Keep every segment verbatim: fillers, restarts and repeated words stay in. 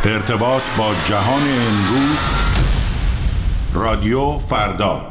ارتباط با جهان امروز، رادیو فردا.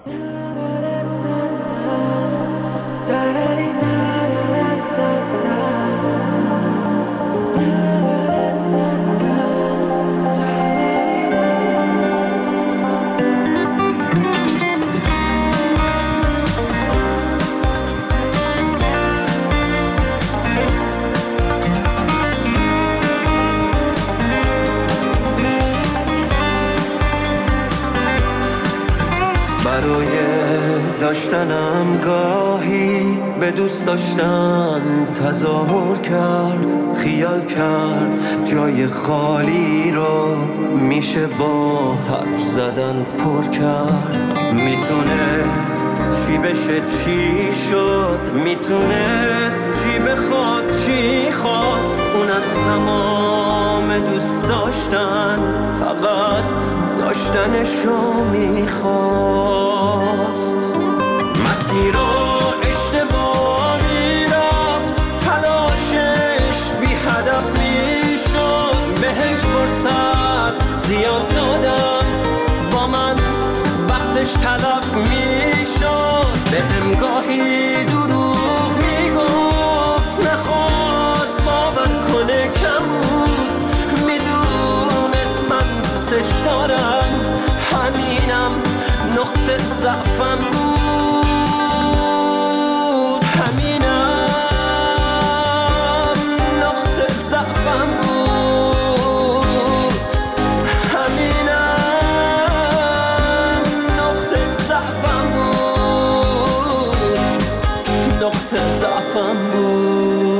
برای داشتنم گاهی به دوست داشتن تظاهر کرد، خیال کرد جای خالی رو میشه با حرف زدن پر کرد. میتونست چی بشه چی شد، میتونست چی بخواد چی خواست. اون از تمام دوست داشتن فقط داشتنشو میخواست. مسیر رو اشتباه میرفت، تلاشش بی هدف میشد. بهش فرصت زیاد دادم، با من وقتش تلف میشد. بهم گاهی دروغ میگفت، نخواست باور کنه کم بود. میدونست من دوستش دارم، همینم نقطه ضعفم بود. همینم نقطه ضعفم بود. همینم نقطه ضعفم بود. نقطه ضعفم بود.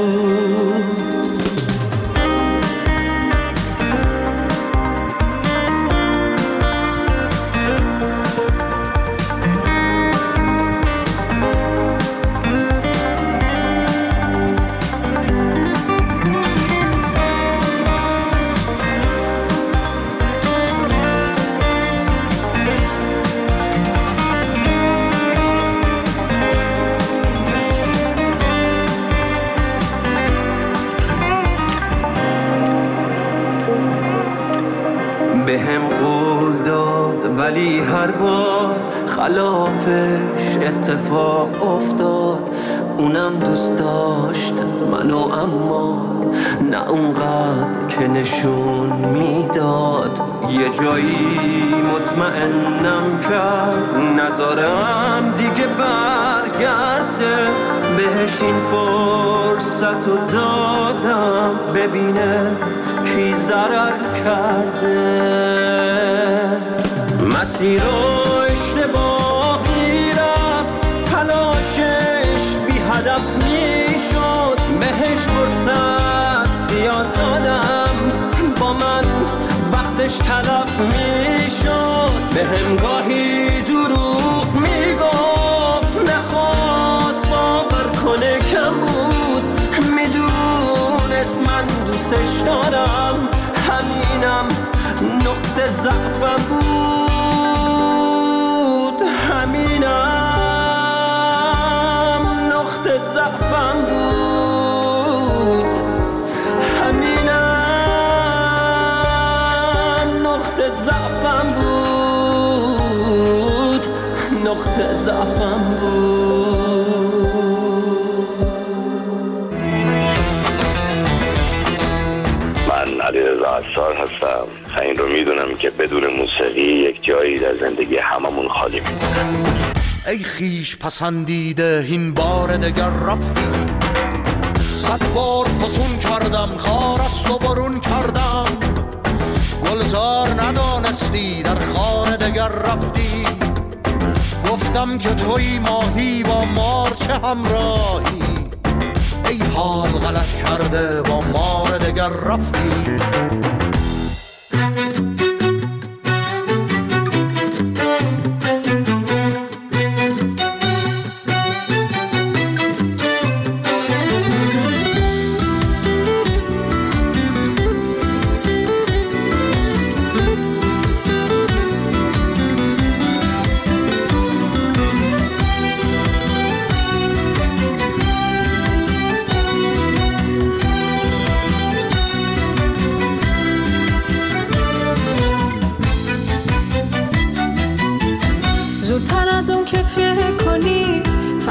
بهم قول داد ولی هر بار خلافش اتفاق افتاد. اونم دوست داشت منو، اما نه اونقدر که نشون میداد. یه جایی مطمئنم کرد نذارم دیگه برگرده. بهش این فرصت رو دادم ببینه کی ضرر کرده. مسیر رو اشتباه میرفت، تلاشش بی هدف میشد. بهش فرصت زیاد دادم، با من وقتش تلف میشد. بهم گاهی دروغ میگفت، نخواست باور کنه کم بود. میدونست من دوستش دارم، همینم نقطه ضعفم بود. همینم نقطه ضعفم بود. همینم نقطه ضعفم بود. نقطه ضعفم بود. من علیرضا عصار هستم. این رو میدونم که بدون موسیقی یک جایی در زندگی هممون خالی میمونه. ای خیش پسندیده این بار دگر رفتی، صد بار فسون کردم خار است و برون کردم. گلزار ندانستی در خانه دگر رفتی. گفتم که توی ماهی با مار چه همراهی. ای حال غلط کرده با مار دگر رفتی.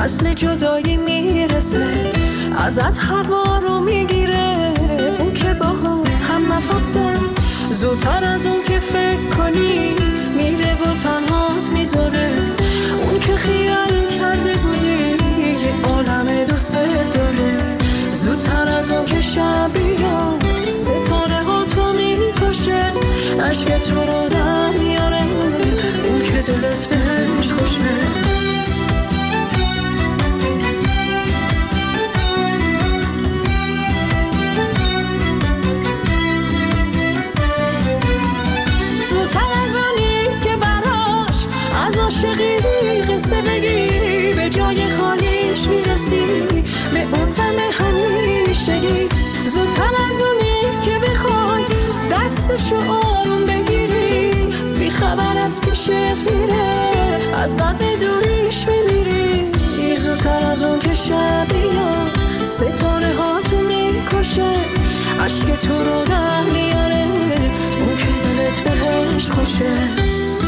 فصل جدایی میرسه، ازت هوا رو میگیره، اون که باهات هم نفسه، زودتر از اون که فکر کنی میره و تنهات میذاره، اون که خیال کرده بودی یه عالم دوست داره، زودتر از اون که شب بیاد ستاره ها تو میکشه، عشق تو رو در میاره، اون که دلت بهش خوشه. عاشقی قصه بگی، به جای خالیش میرسی، به اون غم همیشگی، زودتر از اونی که بخوای دستشو آروم بگیری، بی خبر از پیشت میره، از درد دوریش میمیری، زودتر از اون که شب بیاد ستاره ها تو میکشه، عشق تو رو در میاره، اون که دلت بهش خوشه.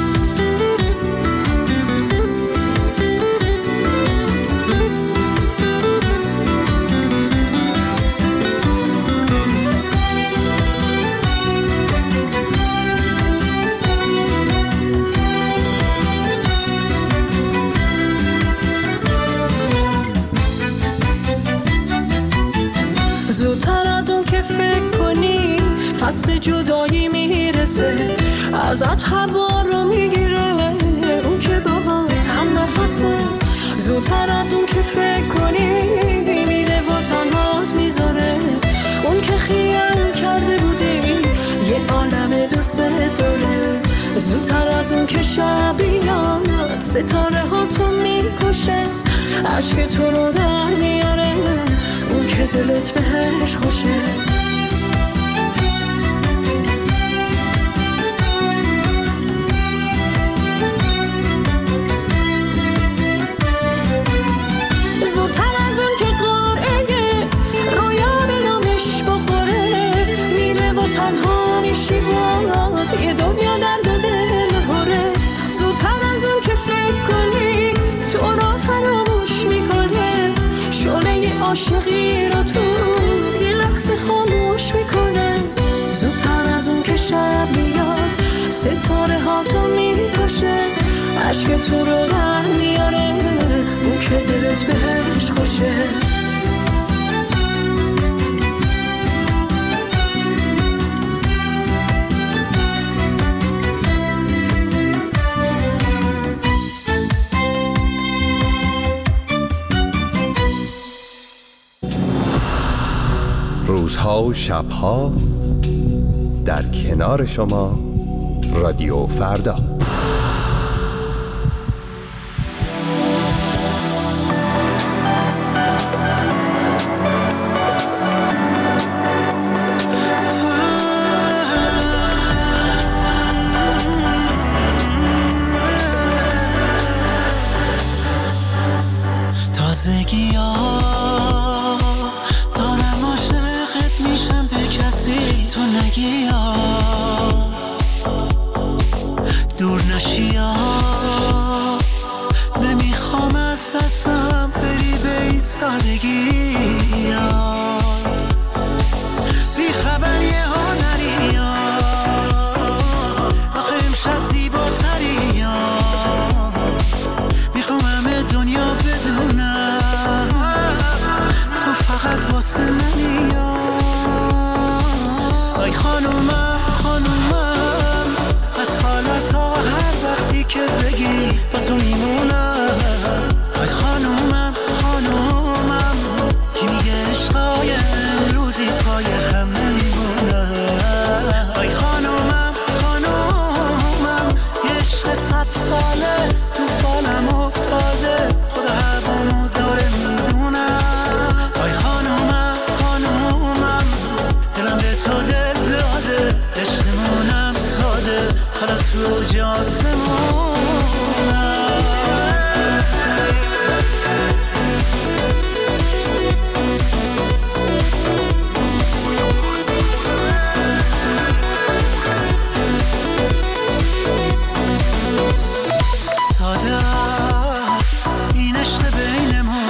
زودتر از اون که فکر کنی فصل جدایی میرسه، ازت هوا رو میگیره، اون که باهات هم نفسه، زودتر از اون که فکر کنی میره و تنهات میذاره، اون که خیال کرده بودی یه عالم دوست داره، زودتر از اون که شب بیاد ستاره ها تو میکشه، عشق تو رو در میاره، اون که دلت بهش خوشه. زودتر از اون که قرعه رویا به نامش بخوره، میره و تنها میشی باد یه دنیا درد و دل هره، زودتر از اون که فکر کنی تو رو فراموش میکنه، شعله عاشقی رو تو یه لحظه خاموش میکنه، زودتر از اون که شب میاد ستاره ها تو میکشه، عشق تو رو در میاره، اون که دلت بهش خوشه. روزها و شبها در کنار شما رادیو فردا. تازگی ها دارم عاشقت میشم به کسی تو نگی ها، دور نشی ها، نمیخوام از دستم بری به این سادگی ها، بی خبری ها نری ها، آخه امشب زیباتری ها، میخوام همه دنیا بدونم تو فقط واسه منی ها. آی خانومم خانومم، از حالت ها هر وقتی که بگی با تو میمونم. آی خانومم خانومم، کی میگه عشقای روزی پای خم نمیمونم. آی خانومم خانومم، یه عشق صد ساله تو فالم افتاده، خدا هوامو داره میدونم. آی خانومم خانومم، دلم به تو دل داده، عشقمونم ساده، حالا تو جاسمونم. ساده است این عشق بینمون،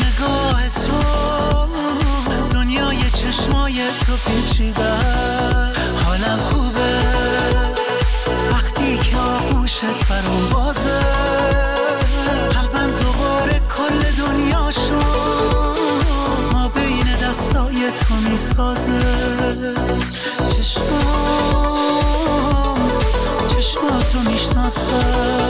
نگاه تو دنیای چشمای تو پیچیده حالم خوبه وقتی که آغوشت برام بازه قلبم دوباره کل دنیاشو ما بین دستای تو میسازه چشمام چشماتو میشناسه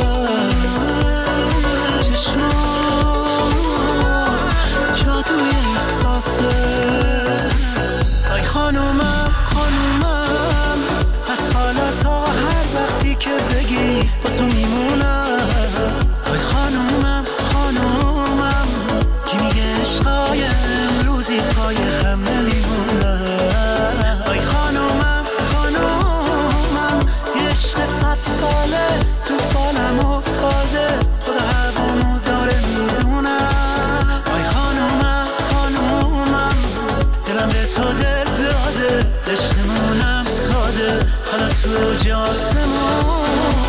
چشمات جادوی احساسه ای خانومم خانومم از حالت ها هر وقتی که بگی با تو میمونم ای خانومم خانومم کی میگه عشقای امروزی پای خم نمیمونه ای خانومم خانومم یه عشق صد ساله تو فالم افتاده خدا هوامو داره میدونه ای خانومم خانومم دلم به تو دل داده عشقمونم ساده حالا تو جاسمونم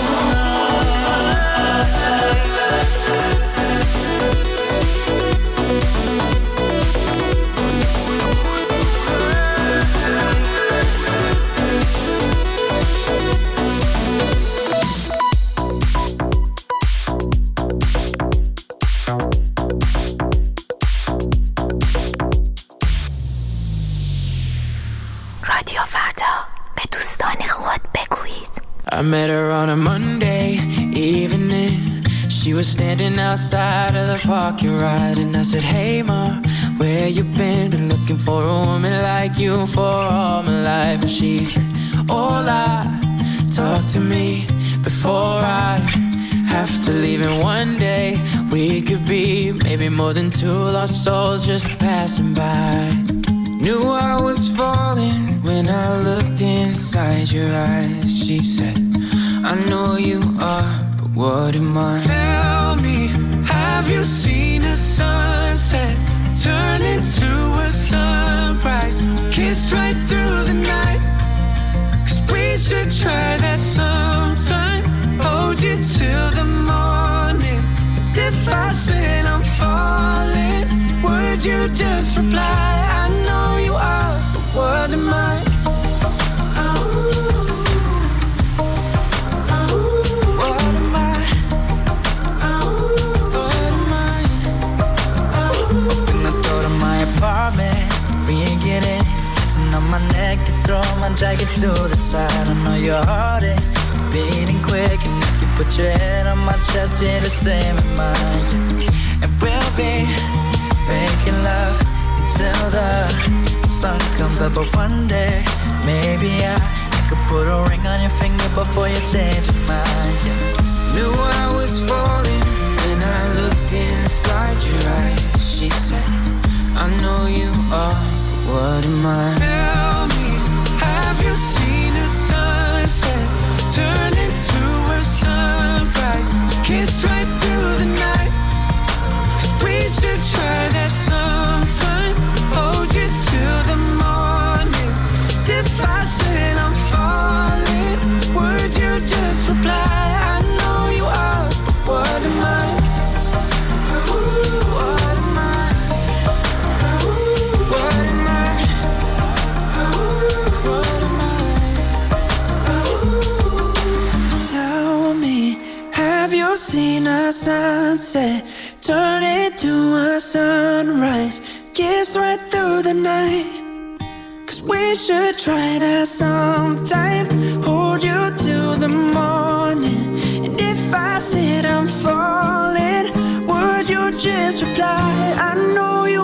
رادیو فردا به دوستان خود بگویید. I met her on a Monday evening. She was standing outside of the parking lot, and I said, hey ma, where you been? Been looking for a woman like you for all my life. And she said, hola, talk to me before I have to leave. And one day we could be maybe more than two lost souls just passing by. Knew I was falling when I looked inside your eyes. She said, I know you are, but what am I? Tell me, have you seen a sunset turn into a sunrise? Kiss right through the night. Cause we should try that sometime. Hold you till the morning. But if I said I'm falling, would you just reply? I know you are, but what am I? On my neck, you throw my jacket to the side. I know your heart is beating quick, and if you put your head on my chest, you're the same as mine. And we'll be making love until the sun comes up. But one day, maybe I, I could put a ring on your finger before you change your mind. Yeah. Knew I was falling when I looked inside your eyes. She said, I know you are. What am I? Tell me, have you seen a sunset turn into a sunrise? Kiss right through the night. Cause we should try that sometime. Hold you till the morning. If I said I'm falling, would you just reply? I know you are, but what am I? What am I? What am I? Seen a sunset turn into a sunrise, kiss right through the night. Cause we should try that sometime. Hold you till the morning. And if I said I'm falling, would you just reply? I know you